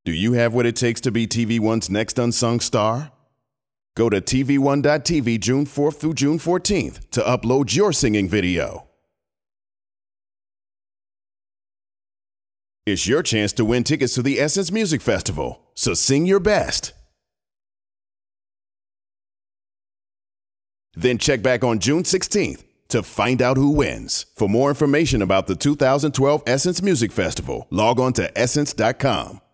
Do you have what it takes to be TV One's next unsung star? Go to TV1.tv June 4th through June 14th to upload your singing video. It's your chance to win tickets to the Essence Music Festival, so sing your best. Then check back on June 16th to find out who wins. For more information about the 2012 Essence Music Festival, log on to Essence.com.